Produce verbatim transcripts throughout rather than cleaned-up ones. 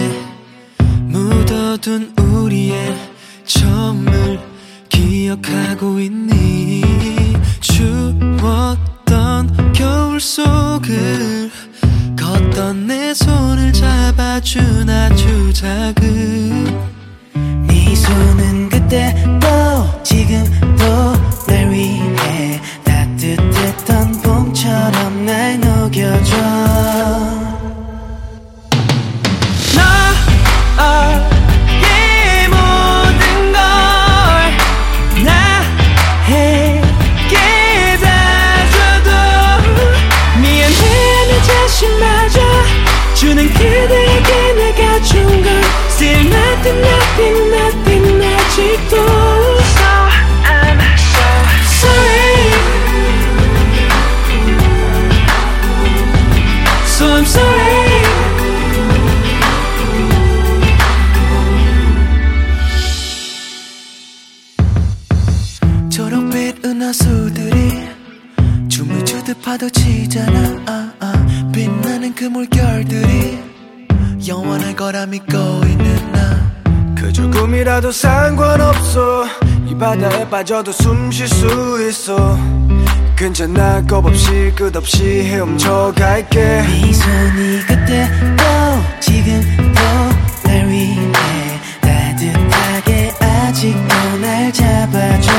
묻어둔 우리의 처음을 기억하고 있니? 추웠던 겨울 속을 걷던 내 손을 잡아준 아주 작은 네 손은 그때도 지금도 날 위해 따뜻했던 봄처럼 날 녹여줘. 너의 모든 걸 나에게 다 줘도 미안해 내 자신마저 주는 그대에게 내가 준 건 Still nothing nothing nothing 아직도 So I'm so sorry So I'm sorry 초록빛 은하수들이 춤을 추듯 파도치잖아. 아, 아. 빛나는 그 물결들이 영원할 거라 믿고 있는 나. 그 조금이라도 상관없어. 이 바다에 빠져도 숨 쉴 수 있어. 괜찮아 겁없이 끝없이 헤엄쳐 갈게. 네 손이 그때도 지금도 날 위해 따뜻하게 아직도 날 잡아줘.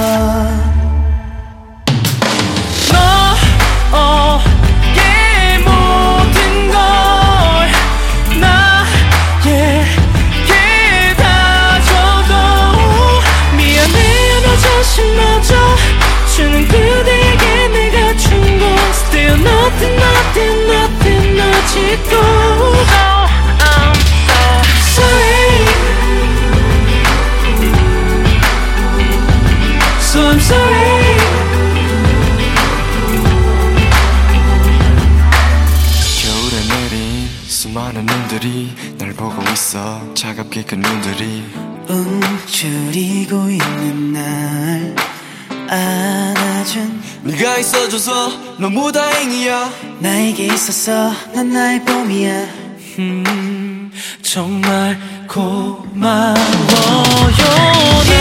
주는 그대에게 내가 준 건 Still nothing nothing nothing 아직도 So I'm so sorry So I'm sorry 겨울에 내린 수많은 눈들이 날 보고 있어. 차갑게 그 눈들이 움츠리고 있는 날 안아준 네가 있어줘서 너무 다행이야. 나에게 있어서 넌 나의 봄이야. 음, 정말 고마워요.